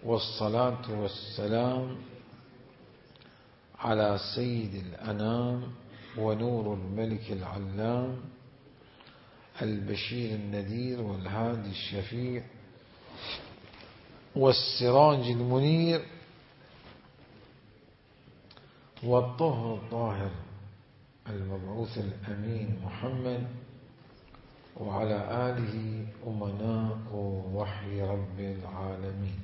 والصلاة والسلام على سيد الأنام ونور الملك العلام البشير النذير والهادي الشفيع والسراج المنير والطهر الطاهر المبعوث الأمين محمد وعلى آله أمناء وحي رب العالمين.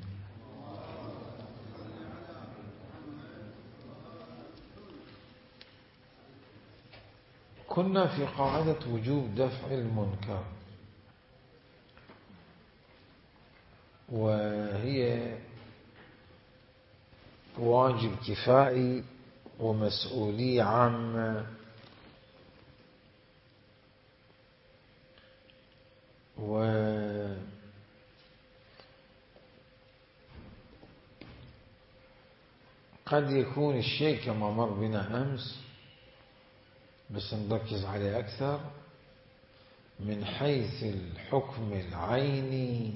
كنا في قاعدة وجوب دفع المنكر، وهي واجب كفائي ومسؤولية عامة، وقد يكون الشيء كما مر بنا أمس، بس نركز عليه أكثر من حيث الحكم العيني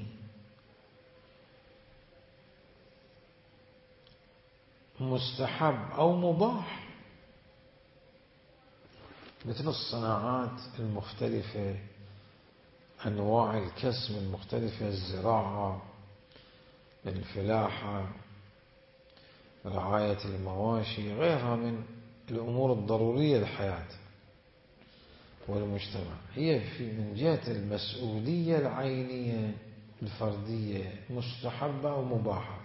مستحب أو مباح، مثل الصناعات المختلفة، أنواع الكسب المختلفة، الزراعة، الفلاحة، رعاية المواشي، غيرها من الأمور الضرورية للحياة والمجتمع. هي من جهة المسؤولية العينية الفردية مستحبة ومباحة،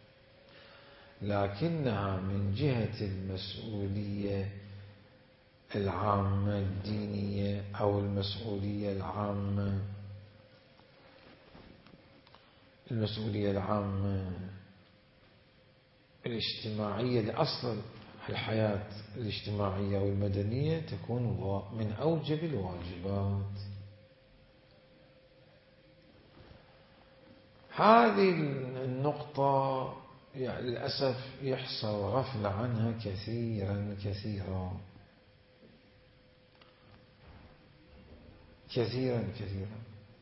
لكنها من جهة المسؤولية العامة الدينية أو المسؤولية العامة الاجتماعية لأصل الحياة الاجتماعية والمدنية، تكون من أوجب الواجبات. هذه النقطة يعني للأسف يحصل غفلة عنها كثيرا كثيرا كثيرا كثيرا،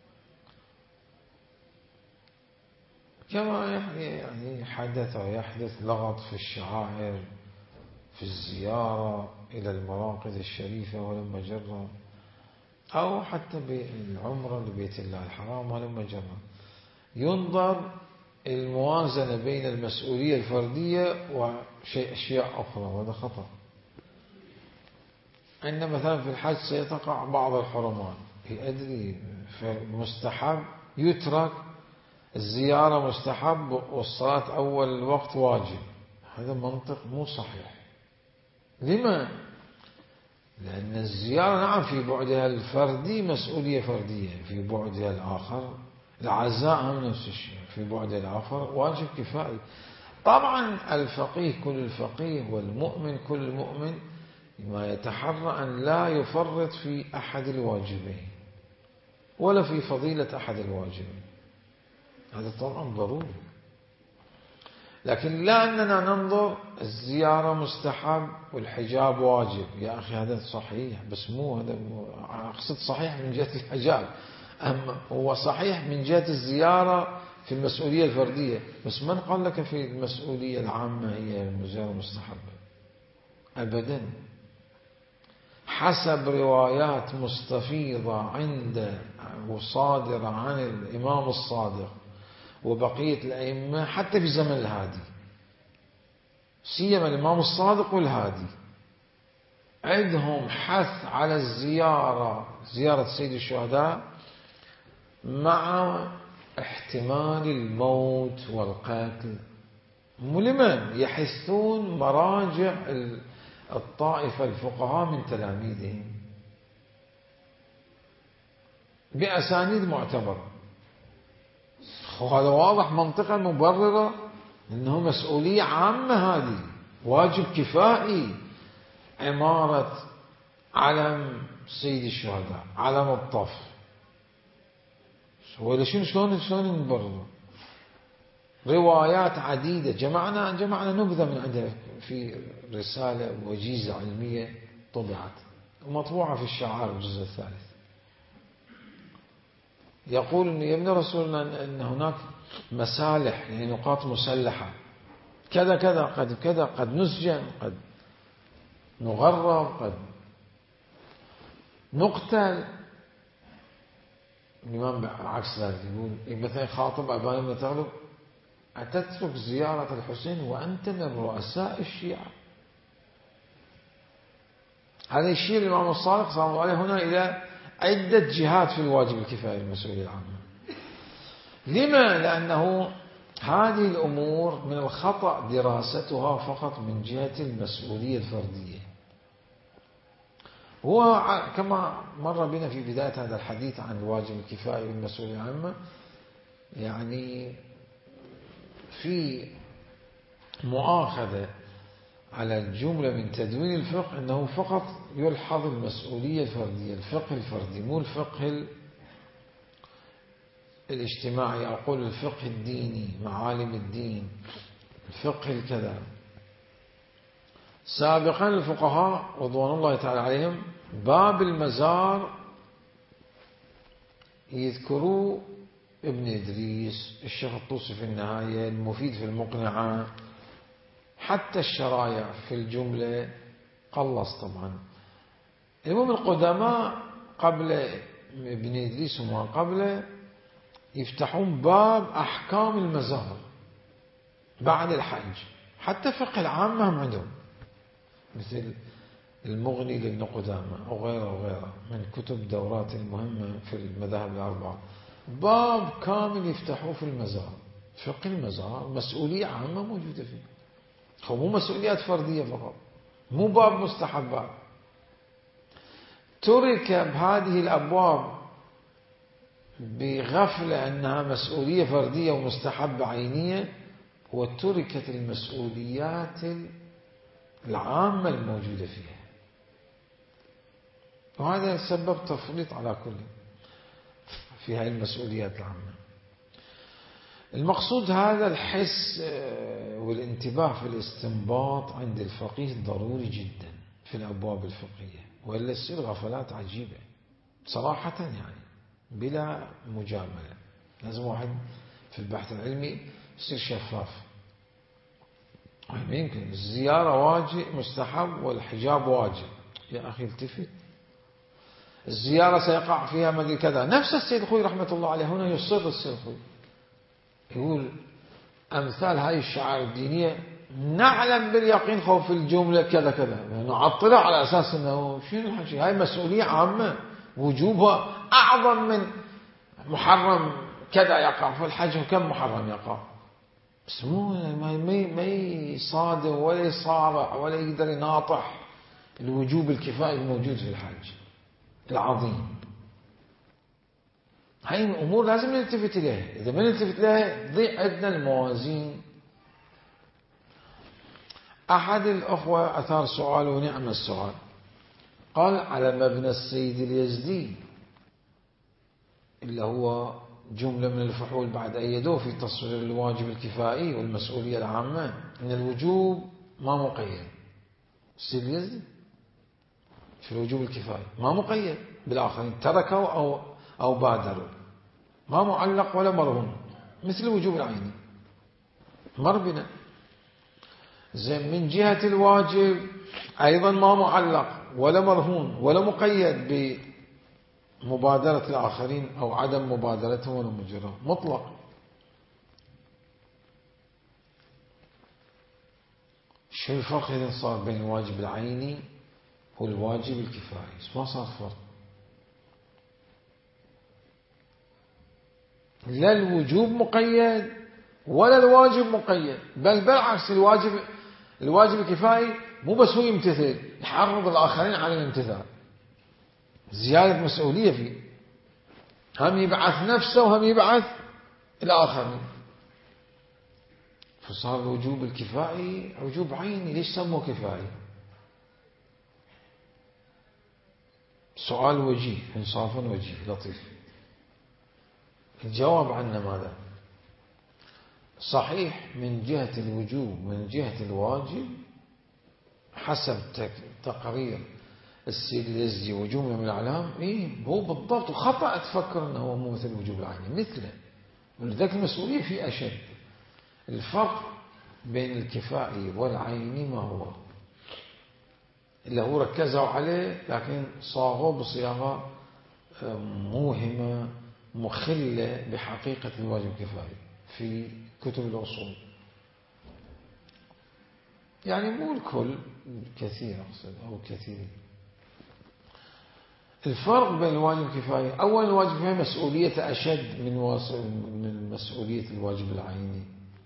كما يعني حدث ويحدث لغط في الشعائر، في الزيارة إلى المراقد الشريفة ولما جرى، أو حتى بالعمرة لبيت الله الحرام ولما جرى، ينظر الموازنة بين المسؤولية الفردية وأشياء أخرى، وهذا خطأ. أن مثلا في الحج سيتقع بعض الحرمات، أدري مستحب يترك، الزيارة مستحب والصلاة أول الوقت واجب، هذا منطق مو صحيح. لما؟ لأن الزيارة نعم في بعدها الفردي مسؤولية فردية، في بعدها الآخر العزاء هم نفس الشيء، في بعدها الآخر واجب كفائي. طبعا الفقيه كل الفقيه والمؤمن كل المؤمن ما يتحرى أن لا يفرط في أحد الواجبين ولا في فضيلة أحد الواجبين، هذا طبعا ضروري. لكن لا أننا ننظر الزيارة مستحب والحجاب واجب، يا أخي هذا صحيح، بس مو هذا، أقصد صحيح من جهة الحجاب، أما هو صحيح من جهة الزيارة في المسؤولية الفردية، بس من قال لك في المسؤولية العامة هي الزيارة مستحبة؟ أبدا. حسب روايات مستفيضة عند وصادرة عن الإمام الصادق وبقية الأئمة حتى في زمن الهادي، سيما الإمام الصادق والهادي، عندهم حث على الزيارة، زيارة سيد الشهداء مع احتمال الموت والقتل. لمن يحثون مراجع الطائفة الفقهاء من تلاميذهم بأسانيد معتبرة، وهذا واضح منطقة مبررة أنه مسؤولية عامة، هذه واجب كفائي، عمارة علم سيد الشهداء، علم الطف، ولا شلون نبرر؟ روايات عديدة، جمعنا نبذة من عندها في رسالة وجيزة علمية طبعت ومطبوعة في الشعار الجزء الثالث. يقول أن يا ابن رسولنا أن هناك مسالح، يعني نقاط مسلحة، كذا كذا، قد كذا، قد نسجن، قد نغرب، قد نقتل. الإمام عكس ذلك يقول مثلا خاطب أبان بن تغلب: أتترك زيارة الحسين وأنت من رؤساء الشيعة؟ هذا يشير الإمام الصادق صلى الله عليه هنا إلى عدة جهات في الواجب الكفائي المسؤولية العامة. لما؟ لأنه هذه الأمور من الخطأ دراستها فقط من جهة المسؤولية الفردية. هو كما مر بنا في بداية هذا الحديث عن الواجب الكفائي والمسؤولية العامة، يعني في مؤاخذة على الجملة من تدوين الفقه أنه فقط يلحظ المسؤولية الفردية، الفقه الفردي، مو الفقه الاجتماعي، أقول الفقه الديني، معالم الدين، الفقه الكذا. سابقا الفقهاء رضوان الله تعالى عليهم باب المزار يذكروا ابن إدريس، الشيخ الطوسي في النهاية، المفيد في المقنعة، حتى الشرايع في الجملة قلص طبعا. المهم القدماء قبل ابن إدريس وما قبله يفتحون باب أحكام المزار بعد الحج، حتى فقه العامة هم عندهم، مثل المغني لابن قدامة أو غيره وغيره من كتب دورات المهمة في المذاهب الأربعة، باب كامل يفتحوه في المزار، فقه المزار مسؤولية عامة موجودة فيه، هو مو مسؤوليات فردية فقط، مو باب مستحبات. ترك بهذه الأبواب بغفلة أنها مسؤولية فردية ومستحبة عينية، وتركت المسؤوليات العامة الموجودة فيها، وهذا سبب تفريط على كل في هذه المسؤوليات العامة. المقصود هذا الحس والانتباه في الاستنباط عند الفقيه ضروري جدا في الأبواب الفقهية، وإلا تصير غفلات عجيبة صراحة، يعني بلا مجاملة. لازم واحد في البحث العلمي يصير شفاف. ما يمكن الزيارة واجب مستحب والحجاب واجب، يا أخي التفت، الزيارة سيقع فيها مدري كذا. نفس السيد الخوي رحمة الله عليه هنا يصر السيد الخوي يقول أمثال هذه الشعائر الدينية نعلم باليقين خوف الجملة كذا كذا، نعطلها على أساس أنه شنو الحكي، هاي مسؤولية عامة وجوبها أعظم من محرم كذا يقع في الحج، وكم محرم يقع، بس مو ما يصادم ولا يصارع ولا يقدر يناطح الوجوب الكفائي الموجود في الحج العظيم. هاي الأمور لازم نلتفت إليها، إذا ما نلتفت إليها ضيع عندنا الموازين. أحد الأخوة أثار سؤال ونعم السؤال، قال على مبنى السيد اليزدي اللي هو جملة من الفحول بعد أيدوه في تصوير الواجب الكفائي والمسؤولية العامة، إن الوجوب ما مقيد. السيد اليزدي في الوجوب الكفائي ما مقيد بالآخرين، تركوا أو بادروا، ما معلق ولا مرهون، مثل الوجوب العيني مر بنا. زين من جهة الواجب أيضا ما معلق ولا مرهون ولا مقيد بمبادرة الآخرين أو عدم مبادرتهم ولا مجرد، مطلق. شو الفرق إذا صار بين الواجب العيني والواجب الكفائي؟ ما صار فرق، لا الوجوب مقيد ولا الواجب مقيد، بل بالعكس الواجب الكفائي مو بس هو يمتثل، يحرض الآخرين على الامتثال، زيادة مسؤولية فيه، هم يبعث نفسه وهم يبعث الآخرين. فصار الوجوب الكفائي وجوب عيني. ليش سموه كفائي؟ سؤال وجيه، انصاف وجيه لطيف. الجواب عنه ماذا؟ صحيح من جهة الوجوب من جهة الواجب حسب تقرير السيد اليزدي وجملة من الأعلام، إيه هو بالضبط، وخطأ تفكر أنه هو مو مثل الوجوب العيني مثله، ولذلك المسؤولية فيه أشد. الفرق بين الكفائي والعيني ما هو؟ اللي هو ركزوا عليه لكن صاغوه بصياغة موهمة مخلة بحقيقة الواجب الكفائي في كتب الأصول، يعني مو الكل، كثير أقصد أو كثير. الفرق بين الواجب الكفائي، أولا الواجب الكفائي مسؤولية أشد من مسؤولية الواجب العيني،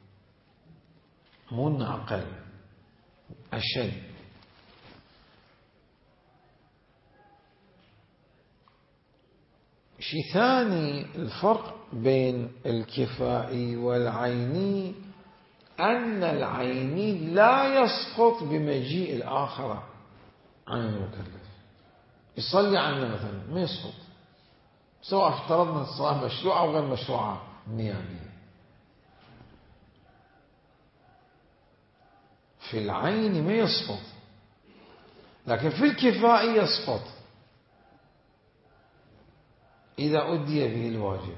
مو إنه أقل، أشد. شيء ثاني، الفرق بين الكفائي والعيني أن العيني لا يسقط بمجيء الآخر عن المكلف. يصلي عنا مثلا ما يسقط، سواء افترضنا الصلاة مشروعة أو غير مشروعة نيابية. في العين ما يسقط، لكن في الكفائي يسقط إذا أدي به الواجب.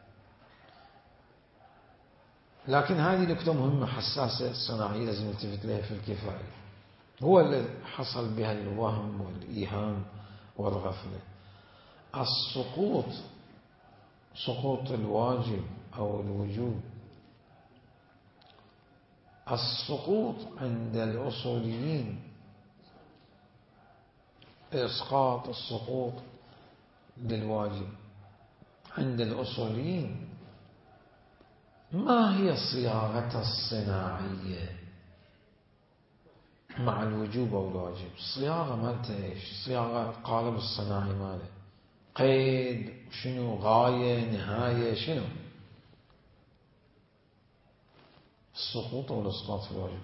لكن هذه نقطة مهمة حساسة صناعية لازم نلتفت لها في الكفائي، هو اللي حصل بها الوهم والإيهام والغفلة. السقوط، سقوط الواجب أو الوجوب، السقوط عند الأصوليين، إسقاط السقوط للواجب عند الأصوليين ما هي الصياغة الصناعية مع الوجوب أو الواجب؟ الصياغة مالته إيش؟ صياغة القالب الصناعي ماله، قيد، شنو غاية، نهاية، شنو؟ السقوط أو الإسقاط في الواجب.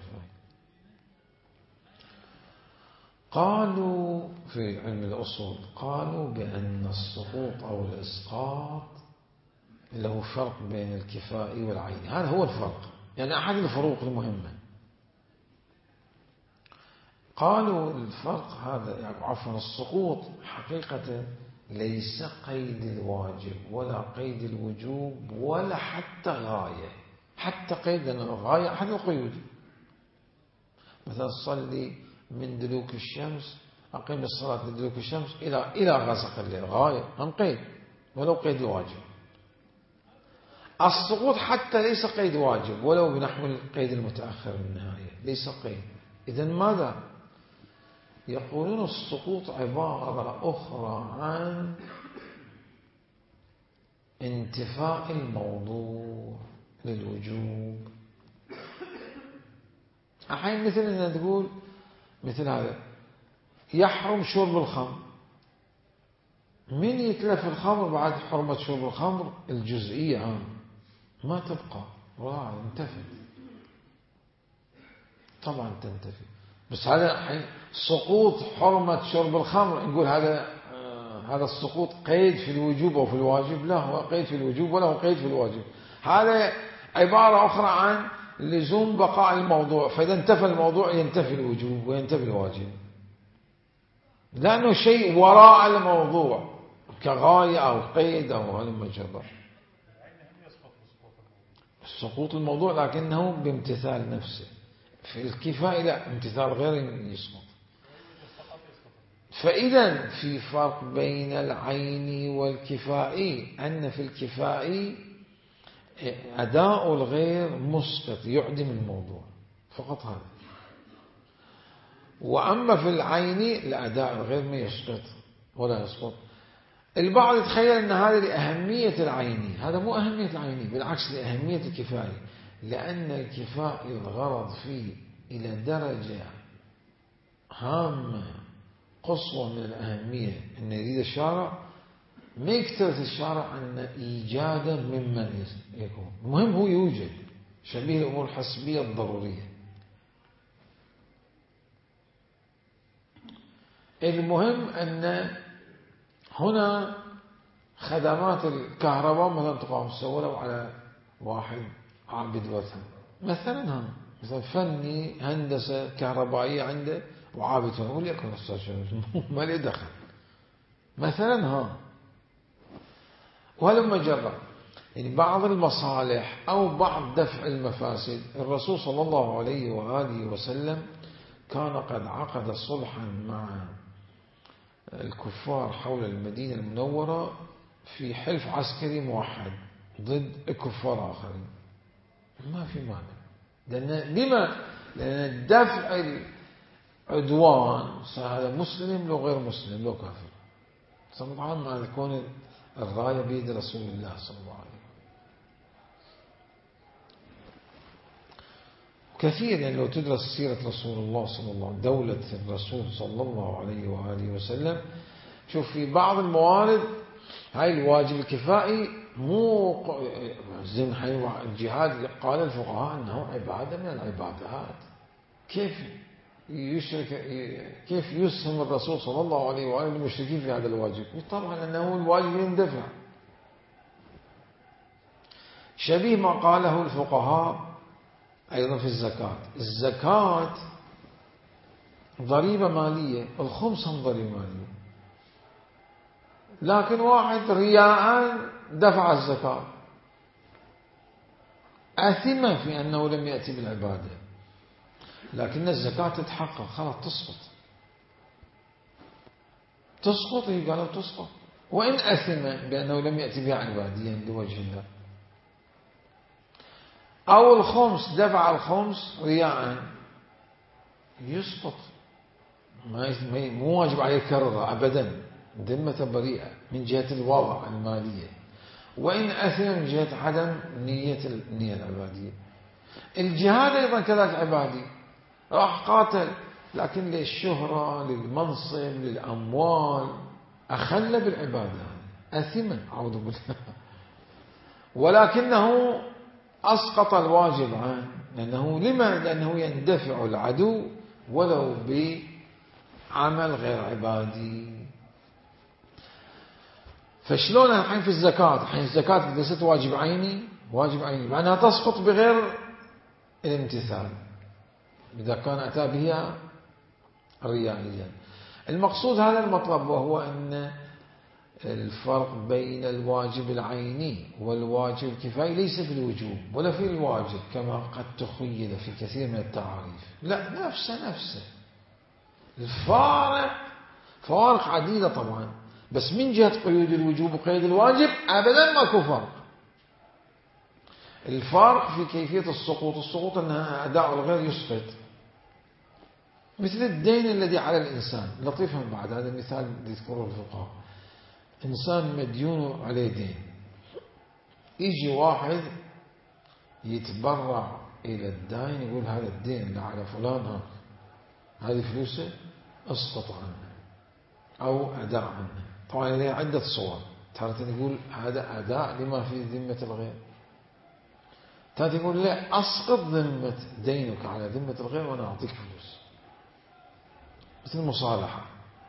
قالوا في علم الأصول، قالوا بأن السقوط أو الإسقاط اللي هو فرق بين الكفائي والعيني، هذا هو الفرق، يعني أحد الفروق المهمة. قالوا الفرق هذا، يعني عفوا السقوط حقيقة ليس قيد الواجب ولا قيد الوجوب ولا حتى غاية، حتى قيد الغاية أحد القيود. مثلا صلي من دلوك الشمس، أقيم الصلاة من دلوك الشمس إلى غسق الليل، غاية هم قيد ولو قيد الواجب. السقوط حتى ليس قيد واجب ولو بنحو القيد المتأخر من النهاية، ليس قيد. إذن ماذا يقولون؟ السقوط عبارة أخرى عن انتفاء الموضوع للوجوب. أحيانا مثل أن تقول مثل هذا، يحرم شرب الخمر، من يتلف الخمر بعد حرمة شرب الخمر الجزئية ما تبقى، راح انتفت، طبعا تنتفي. بس هذا سقوط حرمة شرب الخمر، نقول هذا السقوط قيد في الوجوب أو في الواجب؟ لا، هو قيد في الوجوب ولا هو قيد في الواجب. هذا عبارة أخرى عن لزوم بقاء الموضوع، فإذا انتفى الموضوع ينتفي الوجوب وينتفي الواجب، لأنه شيء وراء الموضوع كغاية أو قيد أو هذا مجرد سقوط الموضوع، لكنه بامتثال نفسه. في الكفائي لا، امتثال غير يسقط. فإذا في فرق بين العيني والكفائي، أن في الكفائي أداء الغير مسقط يعدم الموضوع فقط هذا، وأما في العيني الأداء الغير ما يسقط ولا يسقط. البعض يتخيل أن هذا لأهمية العيني، هذا مو أهمية العيني، بالعكس لأهمية الكفائي، لأن الكفائي الغرض فيه إلى درجة هامة قصوى من الأهمية، أن يريد الشارع ما يكترث الشارع أن إيجادا ممن يكون، المهم هو يوجد، شبيه الأمور الحسبية الضرورية. المهم أن هنا خدمات الكهرباء مثلا تقام ولو على واحد عابد وثن مثلا، مثلا فني هندسة كهربائية عنده وعابثون وليكن أستاذ ما لي دخل مثلا ولما جرى يعني بعض المصالح أو بعض دفع المفاسد، الرسول صلى الله عليه وآله وسلم كان قد عقد صلحا مع الكفار حول المدينة المنورة في حلف عسكري موحد ضد كفار آخرين، ما في مانع. لما؟ لأن دفع العدوان هذا مسلم لو غير مسلم لو كافر، طبعا مع يكون الراية بيد رسول الله صلى الله عليه وسلم. كثير يعني لو تدرس سيرة رسول الله صلى الله عليه وسلم، دولة الرسول صلى الله عليه وآله وسلم، شوف في بعض الموارد هاي الواجب الكفائي مو زين الجهاد قال الفقهاء أنه عبادة من العبادات. كيف يسهم الرسول صلى الله عليه وآله المشركين في هذا الواجب؟ طبعا أنه الواجب يندفع، شبيه ما قاله الفقهاء أيضا في الزكاة. الزكاة ضريبة مالية، الخمس هم ضريبة مالية، لكن واحد رياء دفع الزكاة أثم في أنه لم يأتي بالعبادة، لكن الزكاة تتحقق خلاص تسقط هي قالوا تسقط، وإن أثم بأنه لم يأتي بها عباديا لوجه الله. أو الخمس دفع الخمس رياء يسقط، مو واجب عليه كرره أبدا، ذمة بريئة من جهة الوضع المالية، وإن أثم من جهة عدم النية العبادية. الجهاد أيضا كذلك عبادي، راح قاتل لكن للشهرة للمنصب للأموال أخل بالعبادة، أثم أعوذ بالله، ولكنه أسقط الواجب عنه. لأنه يندفع العدو ولو بعمل غير عبادي. فشلون الحين في الزكاة؟ الحين الزكاة ليست واجب عيني معناها تسقط بغير الامتثال إذا كان أتى بها ريائيا. المقصود هذا المطلب، وهو أن الفرق بين الواجب العيني والواجب الكفائي ليس في الوجوب ولا في الواجب كما قد تخيل في كثير من التعاريف، لا، نفسه فوارق عديدة طبعا، بس من جهة قيود الوجوب وقيد الواجب أبدا ماكو فرق. الفرق في كيفية السقوط أنها أداء الغير يسقط، مثل الدين الذي على الإنسان. لطيفا بعد هذا المثال يذكره الفقهاء، إنسان مديون عليه دين، يجي واحد يتبرع إلى الدين يقول هذا الدين اللي على فلان هذه فلوسه اسقط عنه أو أداء عنه. طبعا له عدة صور، تارة يقول هذا أداء لما في ذمة الغير، تارة يقول لا أسقط ذمة دينك على ذمة الغير وأنا أعطيك فلوس، مثل المصالحة.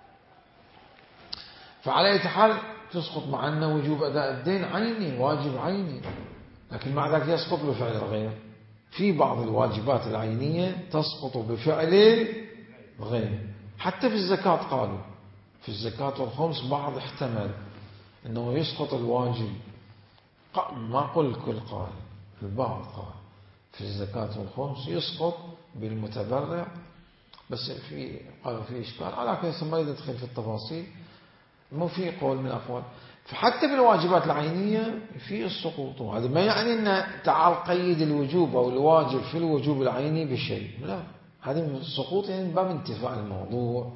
فعلى أي حال تسقط، مع أن وجوب أداء الدين عيني، واجب عيني، لكن مع ذلك يسقط بفعل الغير. في بعض الواجبات العينية تسقط بفعل الغير. حتى في الزكاة قالوا في الزكاة والخمس بعض احتمل أنه يسقط الواجب، ما قل كل قال، البعض قال في الزكاة والخمس يسقط بالمتبرع، بس قالوا في إشكال على كيس ما يدخل في التفاصيل، مو في قول من الأقوال. فحتى بالواجبات العينية في السقوط، وهذا ما يعني أن تعال قيد الوجوب أو الواجب في الوجوب العيني بشيء، لا، هذا من السقوط يعني باب انتفاع الموضوع.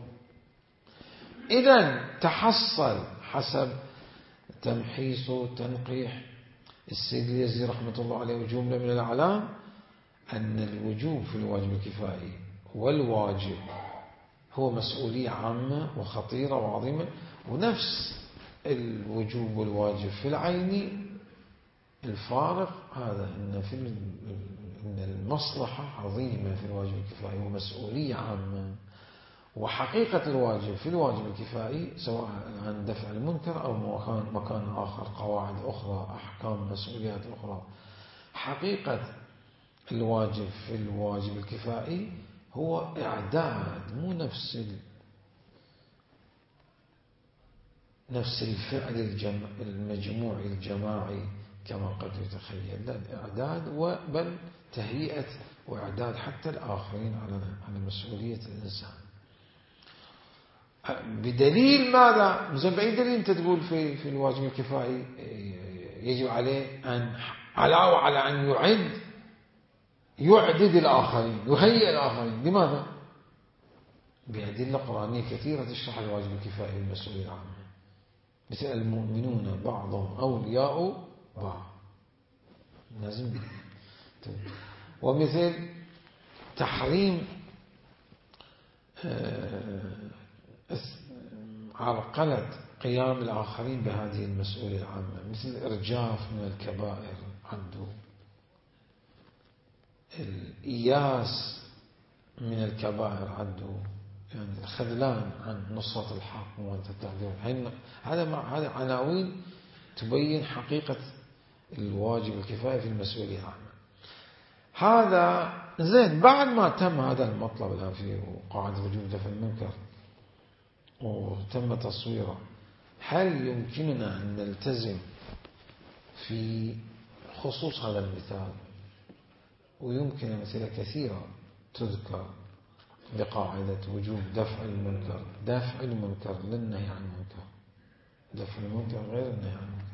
إذن تحصل حسب تمحيص وتنقيح السيد اليزي رحمة الله عليه وجملة من الأعلام أن الوجوب في الواجب الكفائي والواجب هو مسؤولية عامة وخطيرة وعظيمة، ونفس الوجوب والواجب في العيني الفارق هذا إن المصلحة عظيمة في الواجب الكفائي ومسؤولية عامة، وحقيقة الواجب في الواجب الكفائي سواء عن دفع المنكر أو مكان آخر، قواعد أخرى، أحكام، مسؤوليات أخرى. حقيقة الواجب في الواجب الكفائي هو إعداد، مو نفس الفعل المجموعي الجماعي كما قد يتخيل، لا الإعداد بل تهيئة وإعداد حتى الآخرين على مسؤولية الإنسان. بدليل ماذا؟ مثلا بأي دليل أنت تقول في الواجب الكفائي يجب عليه أن علاوة على أن يعدد الآخرين، يهيئ الآخرين؟ لماذا؟ بأدلة قرآنية كثيرة تشرح الواجب الكفائي والمسؤولية العامة، مثل المؤمنون بعضهم أولياء بعض، لازم. ومثل تحريم عرقلة قيام الآخرين بهذه المسؤولية العامة، مثل الإرجاف من الكبائر عنده، الإياس من الكبائر عنده، يعني الخذلان عن نصرة الحق ومواجهة التعذير. هذا عناوين تبين حقيقة الواجب الكفائي في المسؤولية العامة. هذا زين. بعد ما تم هذا المطلب الآن في قاعدة وجوب دفع المنكر وتم تصويره، هل يمكننا أن نلتزم في خصوص هذا المثال؟ ويمكن أمثلة كثيرة تذكر بقاعدة وجوب دفع المنكر. دفع المنكر للنهي عن المنكر، دفع المنكر غير النهي عن المنكر.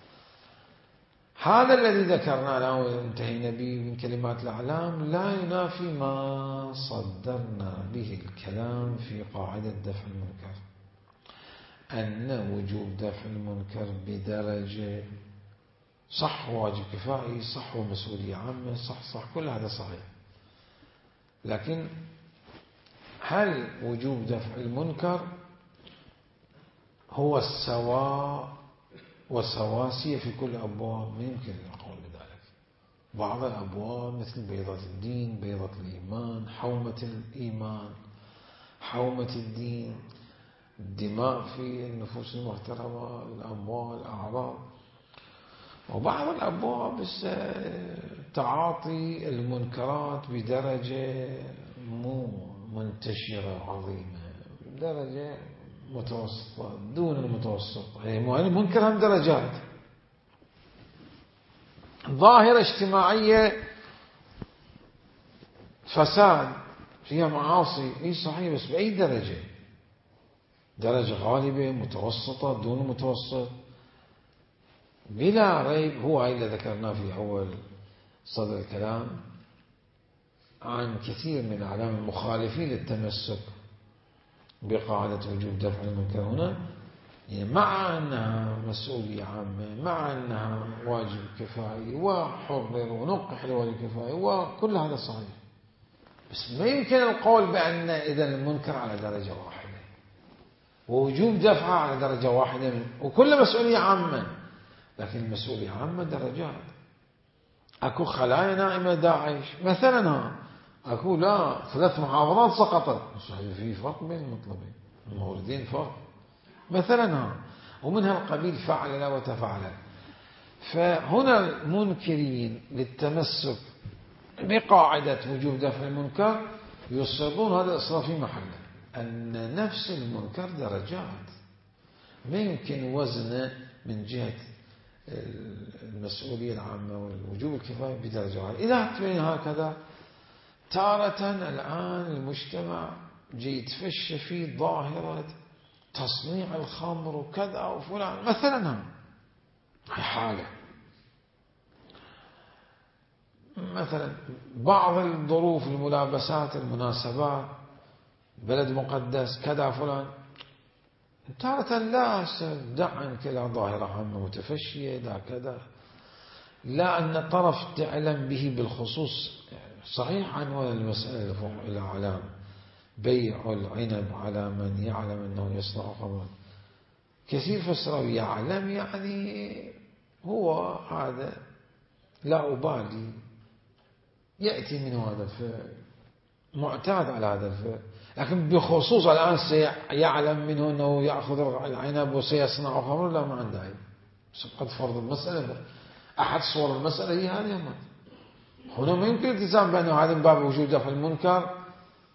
هذا الذي ذكرنا له وانتهينا به من كلمات الأعلام لا ينافي ما صدرنا به الكلام في قاعدة دفع المنكر، أن وجوب دفع المنكر بدرجة صح واجب كفائي، صح ومسؤولية عامة، صح كل هذا صحيح. لكن هل وجوب دفع المنكر هو السواء وسواسية في كل الأبواب؟ ما يمكن القول بذلك. بعض الأبواب مثل بيضة الدين، بيضة الإيمان، حومة الإيمان، حومة الدين، الدماء في النفوس المحترمة، الأموال، الأعراض. وبعض الأبواب تعاطي المنكرات بدرجة مو منتشرة عظيمة، درجة متوسطة دون المتوسط. المنكر هم درجات. ظاهرة اجتماعية فساد فيها معاصي، اي صحيح، بس بأي درجة؟ درجة غالبة، متوسطة، دون المتوسط؟ بلا ريب هو هاي اللي ذكرناه في أول صدر الكلام عن كثير من الأعلام المخالفين للتمسك بقاعدة وجوب دفع المنكر هنا، يعني مع أنها مسؤولية عامة، مع أنها واجب كفائي، وحرر ونقح الواجب الكفائي، وكل هذا صحيح، بس ما يمكن القول بأن إذا المنكر على درجة واحدة ووجوب دفعه على درجة واحدة وكل مسؤولية عامة. لكن المسؤولية عامة درجات. أكو خلايا نائمة داعش مثلا، أكو لا 3 محافظات سقطت، صحيح في فرق بين المطلبين، الموردين فرق مثلا، ومن هالقبيل فعل لا وتفعل. فهنا المنكرين للتمسك بقاعدة وجوب دفع المنكر يصرون هذا الإصرار في محله، أن نفس المنكر درجات، ما يمكن وزنه من جهة المسؤولية العامة والوجوب الكفائي بدرجة واحدة. إذا تبين هكذا تارة الآن المجتمع جيد فش في ظاهرة تصنيع الخمر وكذا وفلان مثلا، هي حالة. مثلا بعض الظروف، الملابسات، المناسبات، بلد مقدس كذا فلان، تارة لا دعا كلا ظاهرة عامة متفشية لا كذا، لا أن طرف تعلم به بالخصوص. صحيح عنوان المسألة فوق الأعلام بيع العنب على من يعلم أنه يصنع خمرا، كثير فسروا يعلم يعني هو هذا لا أبالي، يأتي من هذا الفعل، معتاد على هذا الفعل. لكن بخصوص الآن سيعلم منه أنه يأخذ العنب وسيصنع خمر، لا ما عنده علم. قد فرض المسألة أحد صور المسألة هي هذه. هنا ما يمكن التزام بأنه هذا من باب وجود دفع المنكر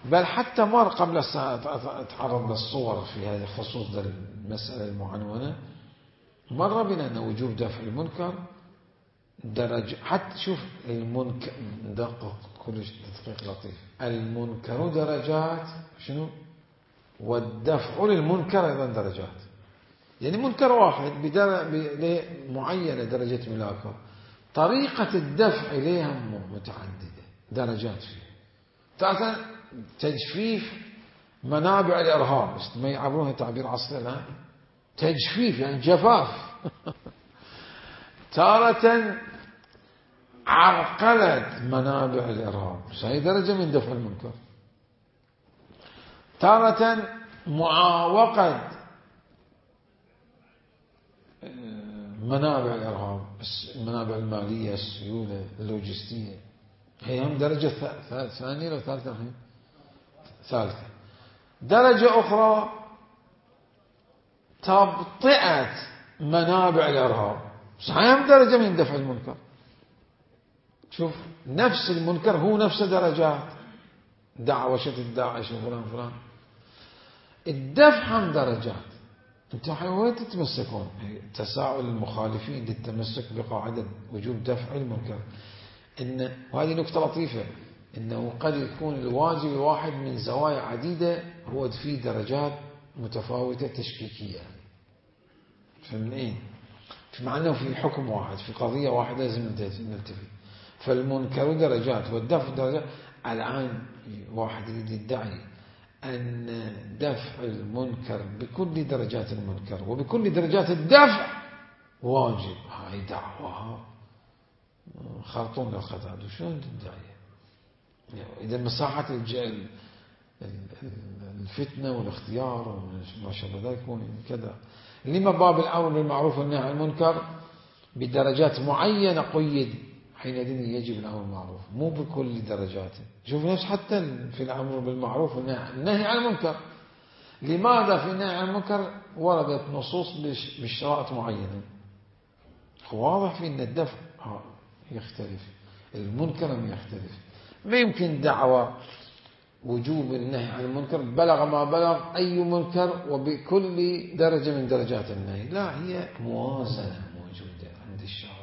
بل حتى مر قبل أتعرض للصور في هذا الخصوص المسألة المعنونة. مر بنا أن وجوب دفع المنكر درجة. حتى شوف المنكر، دقق كل تدقيق لطيف، المنكر درجات شنو، والدفع للمنكر أيضا درجات. يعني منكر واحد معينة درجة ملاكه، طريقة الدفع إليها متعددة درجات فيه. تعرف تجفيف منابع الإرهاب، ما يعبرونها تعبير عصري الآن، تجفيف يعني جفاف. تارة عرقلة منابع الإرهاب، هذه درجة من دفع المنكر. تارة معاوقة منابع الإرهاب، المنابع المالية، السيولة، اللوجستية، هي هم درجة ثانية ولا ثالثة الحين؟ ثالثة. درجة أخرى تبطئة منابع الإرهاب، صحيح هم درجة من دفع المنكر. شوف نفس المنكر هو نفس درجات، دعوشة الداعش وفلان فلان. الدفع هم درجات. انتم وين تتمسكون؟ تساؤل المخالفين للتمسك بقاعدة وجوب دفع المنكر. وهذه نكتة لطيفة، إنه قد يكون الواجب الواحد من زوايا عديدة هو فيه درجات متفاوتة تشكيكية. فمن أين؟ مع أنه في حكم واحد، في قضية واحدة لازم نلتفت. فالمنكر درجات والدفع درجات. الآن واحد يدعي أن دفع المنكر بكل درجات المنكر وبكل درجات الدفع واجب، هاي دعوة خرطون للخداد. وشون تدعي؟ إذا مساحة الفتنة والاختيار وما شابه ذلك كذا. لما باب الأمر بالمعروف والنهي عن المنكر بدرجات معينة قيد، حينئذ يجب الأمر بالمعروف، مو بكل درجاته. شوف نفس حتى في الأمر بالمعروف والنهي عن المنكر. لماذا في النهي عن المنكر وردت نصوص بشرائط معينة؟ واضح في أن الدفع يختلف، المنكر يختلف. ما يمكن دعوة وجوب النهي عن المنكر بلغ ما بلغ أي منكر وبكل درجة من درجات النهي، لا، هي موازنة موجودة عند الشارع.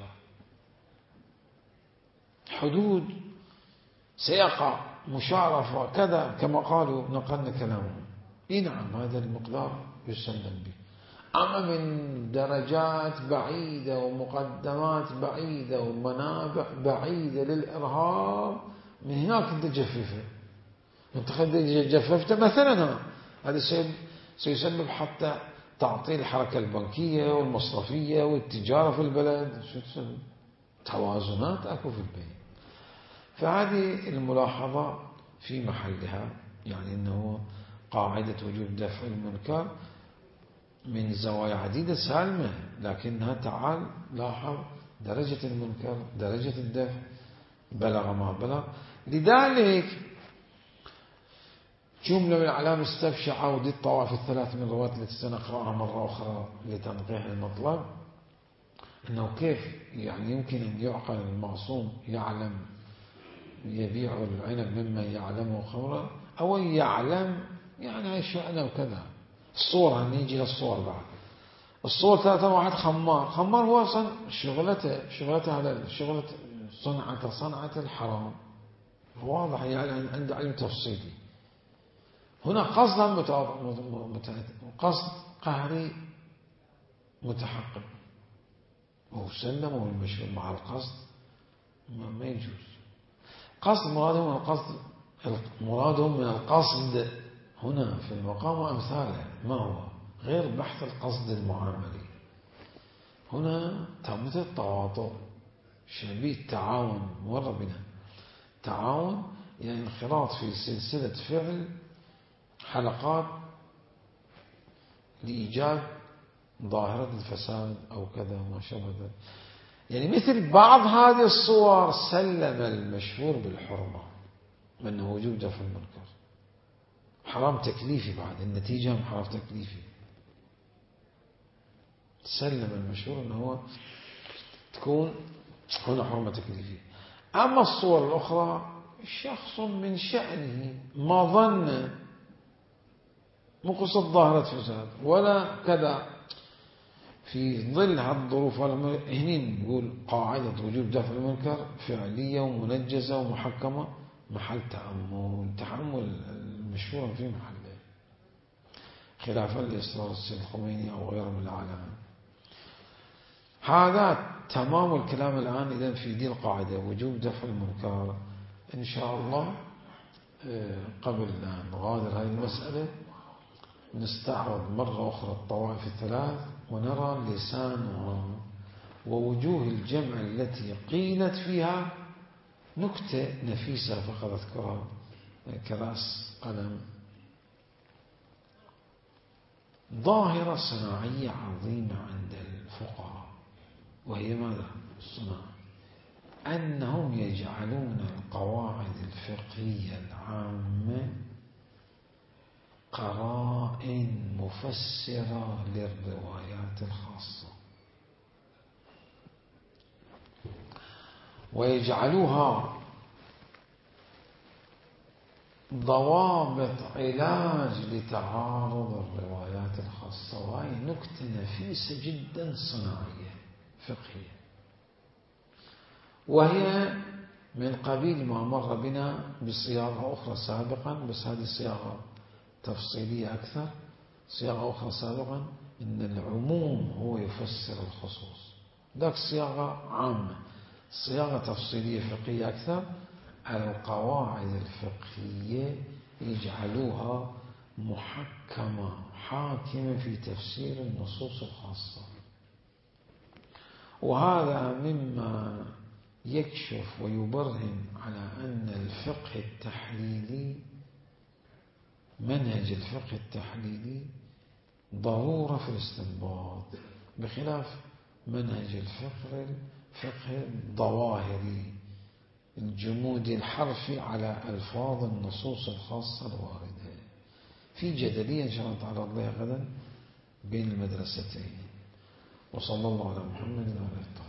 حدود سيقع مشارفة كذا كما قالوا، نقلنا كلامهم. نعم هذا المقدار يسلم به. أما من درجات بعيدة ومقدمات بعيدة ومنابع بعيدة للإرهاب، من هناك أنت جففه. أنت جففت مثلا، هذا سيسبب حتى تعطيل الحركة البنكية والمصرفية والتجارة في البلد. شو تسبب؟ توازنات أكو في البيت. فهذه الملاحظة في محلها، يعني أنه قاعدة وجوب دفع المنكر من زوايا عديدة سالمة، لكنها تعال لاحظ درجة المنكر درجة الدفع بلغ ما بلغ. لذلك جملة من الأعلام استبشع ودي الطوائف الثلاث من رواة التي سنقرأها مرة أخرى لتنقيح المطلب، أنه كيف يعني يمكن أن يعقل المعصوم يعلم يبيع العنب مما يعلمه خمرا، أو يعلم يعني شأنه وكذا. الصورة نيجي للصور بعد. الصور ثلاثة، واحد خمار هو أصلا شغلته على شغلة صنعة الحرام، واضح يعني عنده علم تفصيلي. هنا قصد قهري متحقق، وسلم والمشهور مع القصد ما يجوز. قصد مرادهم من القصد هنا في المقام وأمثاله، ما هو غير بحث القصد المعاملي. هنا مثل التواطؤ، شبيه التعاون، مر بنا تعاون يعني انخراط في سلسلة فعل حلقات لإيجاد ظاهرة الفساد أو كذا وما شابه ذلك. يعني مثل بعض هذه الصور سلم المشهور بالحرمة من وجود دفع المنكر، حرام تكليفي بعد، النتيجة من حرام تكليفي. سلم المشهور أنه هو تكون هنا حرمة تكليفية. أما الصور الأخرى شخص من شأنه ما ظن مو قصة ظاهرة فساد ولا كذا في ظل هالظروف. هنا نقول قاعدة وجوب دفع المنكر فعلية ومنجزة ومحكمة محل تحمل المشهور في محله، خلافا لإصرار السيد الخميني أو غيره من العالم. هذا تمام الكلام الآن. إذن في دي القاعدة وجوب دفع المنكر. إن شاء الله قبل أن نغادر هذه المسألة نستعرض مرة أخرى الطوائف الثلاث ونرى لسانها ووجوه الجمع التي قيلت فيها. نكتة نفيسة فقط أذكرها كرأس قلم. ظاهرة صناعية عظيمة عند الفقهاء، وهي ماذا؟ الصناعة، أنهم يجعلون القواعد الفقهية العامة قرائن مفسرة للروايات الخاصة، ويجعلوها ضوابط علاج لتعارض الروايات الخاصة. وهي نكتة نفيسة جدا صناعية فقهية، وهي من قبيل ما مر بنا بصياغة أخرى سابقا، بس هذه صياغة تفصيلية أكثر. صياغة أخرى سابقا إن العموم هو يفسر الخصوص، ذاك صياغة عامة. صياغة تفصيلية فقهية أكثر. القواعد الفقهية يجعلوها محكمة حاكمة في تفسير النصوص الخاصة. وهذا مما يكشف ويبرهن على أن الفقه التحليلي، منهج الفقه التحليلي ضرورة في الاستنباط، بخلاف منهج الفقه الظواهري الجمود الحرفي على ألفاظ النصوص الخاصة الواردة. في جدلية إن شاء الله تعالى غدا بين المدرستين. وصلى الله على محمد وعلى آله.